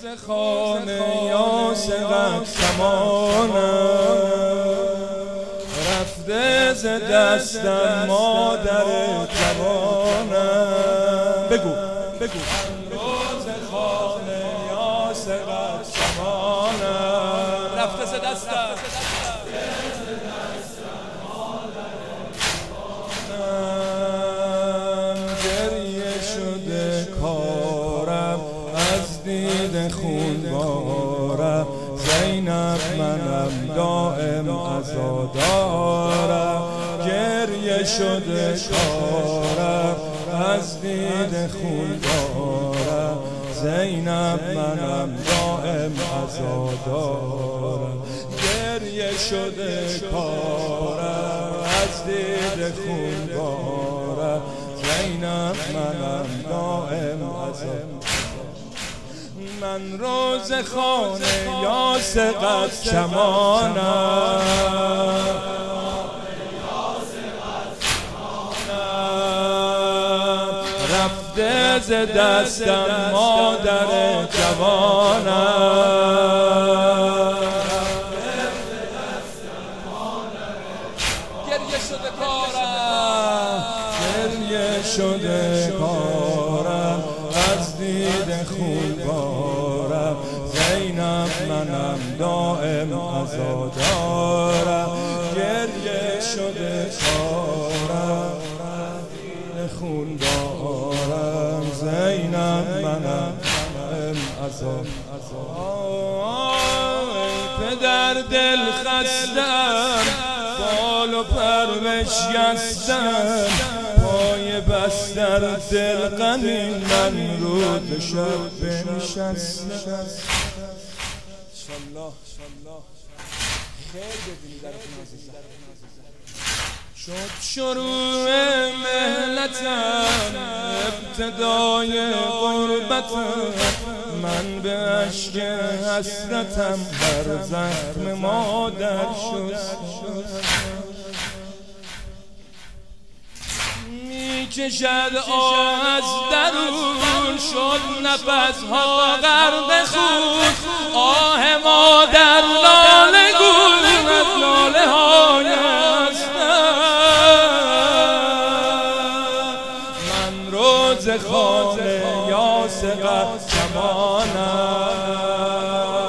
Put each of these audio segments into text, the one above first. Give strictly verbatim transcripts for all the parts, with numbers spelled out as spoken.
خانه یا سقط کمانم رفته ز دستم مادر جوانم. بگو بگو روز خانه یا سقط کمانم رفته ز دستم دید خون بارم زینب منم دائم عزادارم گریه شده کارم از دید خون بارم زینب منم دائم عزادارم گریه شده کارم از دید خون بارم زینب منم دائم عزادارم. من روز خانه یا سقط کمانم رفته ز دستم مادر جوانم گریه شده کارم گریه شده کارم از دید خون بارم زینب منم دائم عزادارم گریه شده کارم خون بارم زینب منم دائم عزادارم. پدر دل خستم بال و پر بشکستم پای بستر دل غمین من رود شب بنشستم. شد شروع مهلتم ابتدای غربتم من به عشق حسرتم بر زخم مادر شستم. میکشد آه از درون شد نفسها غرق خون آه مادر لاله گون از لاله های من روز خانه یا سقط کمانم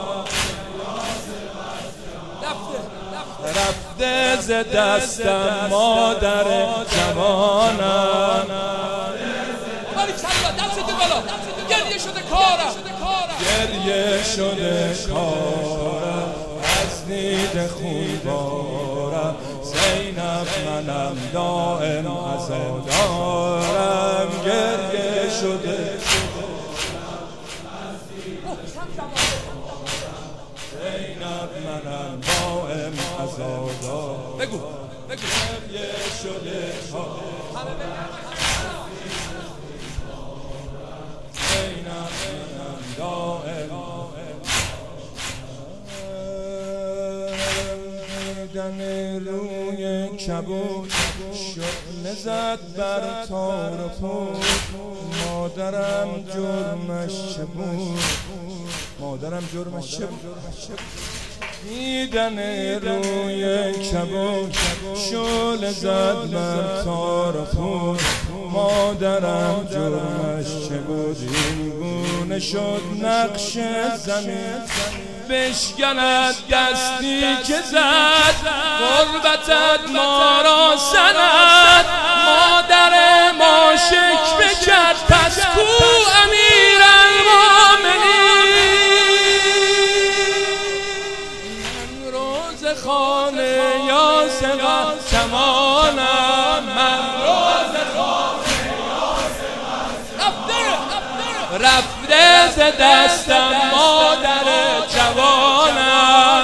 رفته ز دستم مادر جوانم گریه شده کارم گریه شده کارم از دید خون بارم زینب منم دائم عزادارم گریه شده زینب منم دائم عزادارم. بگو بگو گریه شده کارم زینب منم دائم دیدن روی کبود شعله زد بر تار و پود مادرم جرمش چه بود مادرم جرمش چه بود دیدن روی کبود شعله زد بر تار و پود مادرم جرمش چه بود این گونه شد نقش زمین بشکند دستی که زد غربتت ما را سند مادر ما شکوه کرد پس کو امیر المؤمنین. من روز خانه یا سقط کمانم من روز خانه یا سقط رفته ز دستم مادر جوانم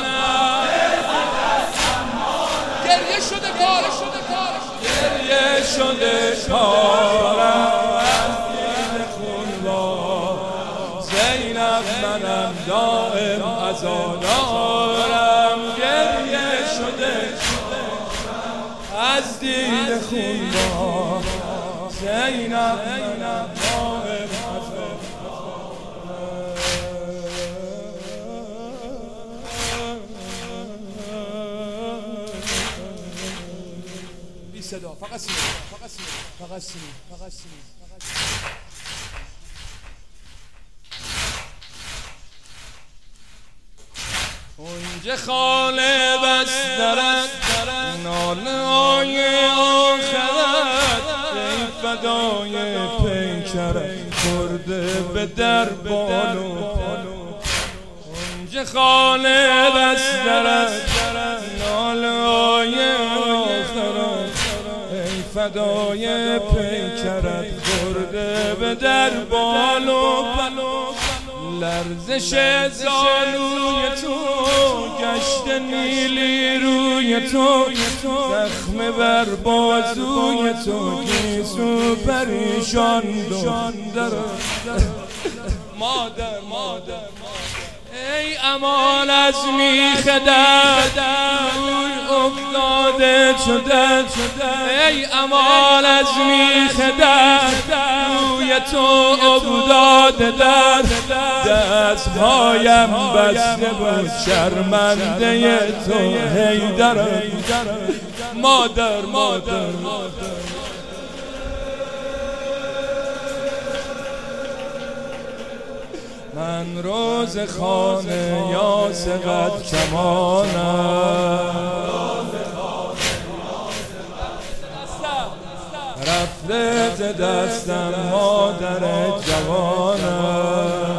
گریه شده کارم گریه شده کارم از دید خون بارم زینب منم دائم عزادارم گریه شده از دید خون بارم زینب منم دائم عزادارم. صدا، فقط سینه، فقط سینه، فقط سینه، فقط سینه، فقط سینه. اونجا خاله بسترد ناله های آخرت ای فدای پیکرت خورده به در بالو. اونجا خاله بسترد ناله های آخرت ای فدای پیکرت خورده به در بالو. لرزش زانوی تو گشت نیلی روی تو زخم بر بازوی تو گیسو پریشان دختر مادر مادر ای امان از میخ درد روی افتاده شده ای امان از میخ درد روی تو افتاده درد دستهایم بسته بود شرمنده تو حیدرم مادر مادر من روز خانه یا سقط کمانم رفته ز دستم مادر جوانم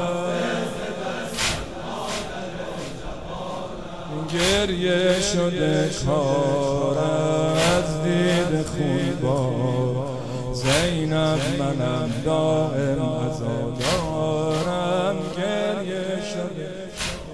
گریه شده کارم از دید خون با زینب منم دائم عزادارم گریه شده